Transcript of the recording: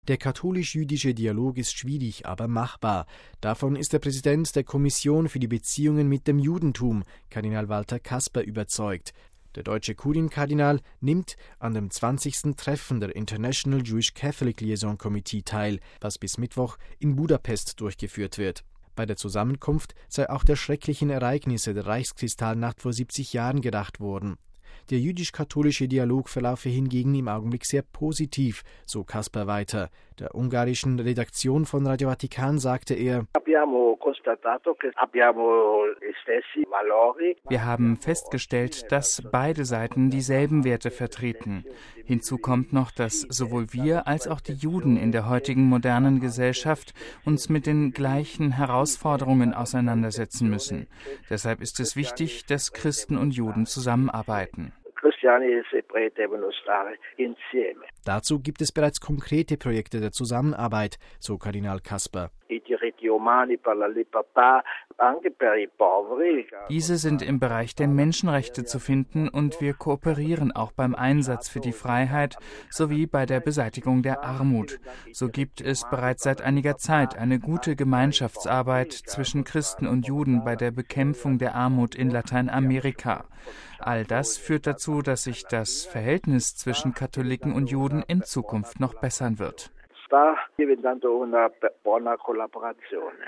Der katholisch-jüdische Dialog ist schwierig, aber machbar. Davon ist der Präsident der Kommission für die Beziehungen mit dem Judentum, Kardinal Walter Kasper, überzeugt. Der deutsche Kurienkardinal nimmt an dem 20. Treffen der International Jewish Catholic Liaison Committee teil, was bis Mittwoch in Budapest durchgeführt wird. Bei der Zusammenkunft sei auch der schrecklichen Ereignisse der Reichskristallnacht vor 70 Jahren gedacht worden. Der jüdisch-katholische Dialog verlaufe hingegen im Augenblick sehr positiv, so Kasper weiter. Der ungarischen Redaktion von Radio Vatikan sagte er: Wir haben festgestellt, dass beide Seiten dieselben Werte vertreten. Hinzu kommt noch, dass sowohl wir als auch die Juden in der heutigen modernen Gesellschaft uns mit den gleichen Herausforderungen auseinandersetzen müssen. Deshalb ist es wichtig, dass Christen und Juden zusammenarbeiten. Dazu gibt es bereits konkrete Projekte der Zusammenarbeit, so Kardinal Kasper. Diese sind im Bereich der Menschenrechte zu finden und wir kooperieren auch beim Einsatz für die Freiheit sowie bei der Beseitigung der Armut. So gibt es bereits seit einiger Zeit eine gute Gemeinschaftsarbeit zwischen Christen und Juden bei der Bekämpfung der Armut in Lateinamerika. All das führt dazu, dass sich das Verhältnis zwischen Katholiken und Juden in Zukunft noch bessern wird. Sta diventando una buona collaborazione.